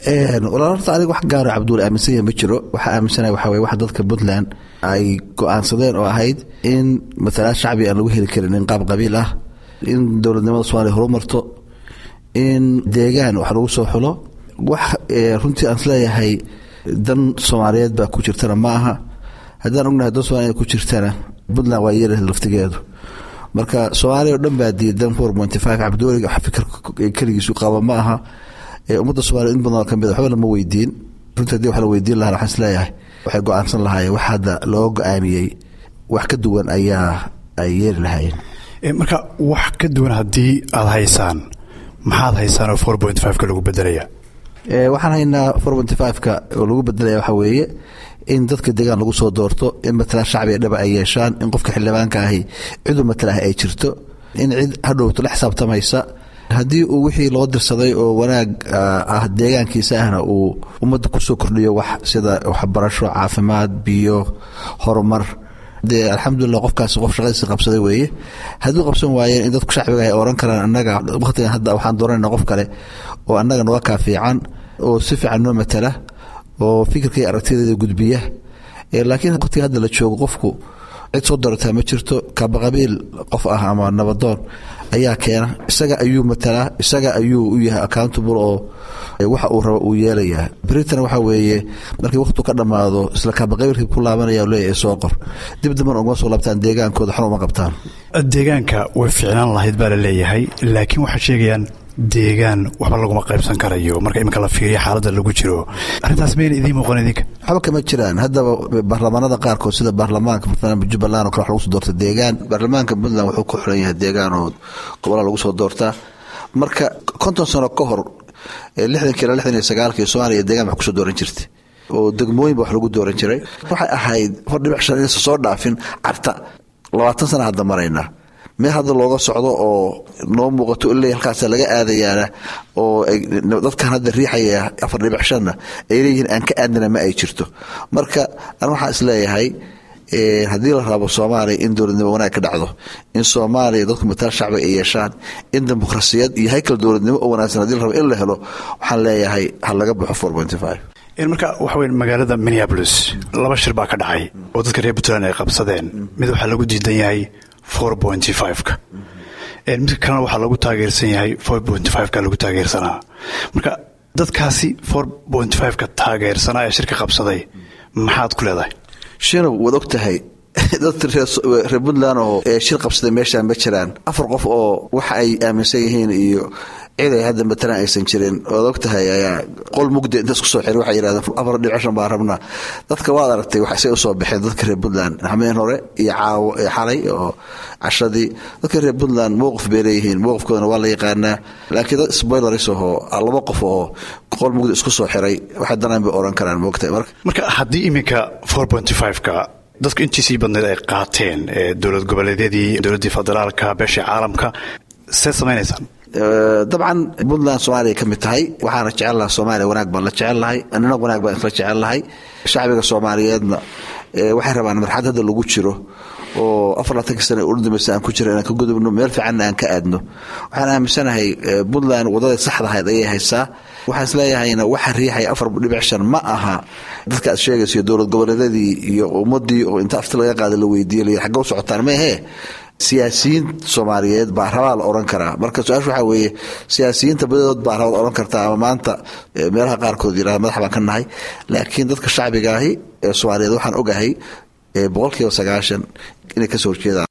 walaalta aniga wax gaar ah Cabduul aaminsan ma jiro waxa aaminsanahay waxa weeye wax dadka Puntland ay go'aansadeen oo ahayd in matala shacbi aan lagu heli karin in qaab qabiil ah in dowladnimada Soomaaliya horumarto in deegaan wax lagu soo xulo wax runtii aan leeyahay dan Soomaaliyeed baa ku jirtana ma aha haddaan ognahay dad Soomaaliyeed ku jirtana Puntland waa yeelay laftigeedu marka Soomaaliya oo dhan baa diidan 4.5 Cabduul fikir kaligiisu qaba ma aha ummadda Soomaaliyeed in badan ka mid ah waxba lama weydiin runtii wax la weydiin lahaa waxaan isleeyahay waxay go'aansan lahaayeen wax hadda loo go'aamiyay wax ka duwan ayaa ay yeeli lahaayeen marka wax ka duwan haddii aad haysaan maxaad haysaan oo 4.5 ka lagu bedelaya waxaan haynaa 4.5 ka oo lagu bedelaya waxa weeye in dadka deegaan lagu soo doorto in matala shacbi dhaba ay yeeshaan in qofka xildhibaanka ahi ciidu matala ay jirto in cid hadhowto la xisaabtamaysa haddii uu wixii loo dirsaday oo wanaag ah deegaankiisa ahna uu ummadda ku soo kordhiyo wax sida waxbarasho caafimaad biyo horumar alxamdulillah qofkaas qof shaqadiisa qabsaday weeye hadduu qabsan waayeen in dadku shacbiga ay oran karaan annaga waqtigan hadda waxaan dooranayna qof kale oo annaga naga kaafiican oo si fiican noo matala oo fikirkay aragtideeda gudbiya laakiin waqtiga hadda la joogo qofku cid soo doorataa ma jirto kaaba qabiil qof ah ama nabadoon ayaa keena isaga ayuu matala isaga ayuu u yahay accountable oo waxa uu rabo uu yeelayaa Britain waxa weeye markii waqtu ka dhamaado isla kaaba qabiilkii ku laabanaya leeyahay soo qor dib damban uga soo laabtaan deegaankooda xaruma qabtaan deegaanka way fiicnaan lahayd baa la leeyahay laakiin waxa sheegayaan deegaan waxba laguma qaybsan karayo marka imika la fiiriyo xaaladda lagu jiro arintaas meel idin muuqan idinka waxba kama jiraan hadda baarlamaanada qaarkood sida baarlamaanka Jubbaland oo kale lagu soo doorto deegaan baarlamaanka Puntland wuxuu ku xiran yahay deegaan oo gobolada lagu soo doortaa marka 50 sano ka hor 69 Soomaaliya deegaan wax ku soo dooran jirtay oo degmooyin wax lagu dooran jiray waxay ahayd 4.5 soo dhaafin carta 20 sano hadda marayna meel hadda looga socdo oo noo muuqato ilaa halkaas laga aadayaana oo dadkan hadda riixaya 4.5 ay leeyihiin aan ka aadna ma ay jirto marka aan waxa isleeyahay haddii la rabo Soomaaliya in dowladnimo wanaag ka dhacdo in Soomaaliya dadku matala shacbi ay yeeshaan in dimuqraasiyad iyo haykal dowladnimo oo wanaagsan haddii la rabo in la helo waxaan leeyahay hal laga baxo 4.5 marka waxa weyn magaalada Minneapolis laba shir baa ka dhacay oo dadka reer Puntland ay qabsadeen mid waxa lagu diidan yahay 4.5 mid kalena waxaa lagu taageersan yahay 4.5 ka lagu taageersanaa marka dadkaasi 4.5 ka taageersanaa ee shirka qabsaday maxaad ku leedahay shirku wad ogtahay dadka reer Puntland oo shir qabsaday meeshaan ma jiraan afar qof oo waxa ay aaminsan yihiin iyo ciiday hadda matalan aysan jirin oo ogtahay ayaa qol mugdi inta isku soo xiray waxa yiraahdaan 4.5 baa rabna dadka waad aragtay waxa ay u soo baxeen dadka reer Puntland hameen hore iyo caawo xalay oo cashadii dadka reer Puntland mowqif beereeyeen mowqifkooda waa la yaqaanaa laakiin dad spoilers oo laba qof oo qol mugdi isku soo xiray waxa danaan bay oran karaan moogtay marka haddii iminka 4.5 ka dadka intiisii badneed ay qaateen dowlad goboleedyadii dowladda federaalka beesha caalamka see samaynaysan dabcan Puntland Soomaaliya ka mid tahay waxaana jecelahay Soomaaliya wanaag baan la jecelahay anna wanaag baan isla jecelahay shacbiga Soomaaliyeedna waxay rabaan marxaladda lagu jiro oo 40 sano u dhimay aan ku jiro inaan ka gudubno meel fiican aan ka aadno waxaan aaminsanahay Puntland wadada saxda ah ay haysaa waxaan isleeyahayna waxa riixay 4.5 ma aha dadka sheegayso dowlad goboleedyadii iyo ummadii oo inta afta laga qaado la weydiiyay xagga u socotaan ma ahe siyaasiyiin Soomaaliyeed baa rabaa la oran karaa marka su'aashu waxa weeye siyaasiyiinta badood baa rabaa oran kartaa ama maanta meelaha qaarkood yiraahdo madax baan ka nahay laakiin dadka shacbiga ahi ee Soomaaliyeed waxaan ogahay 90% inay ka soo jeedaan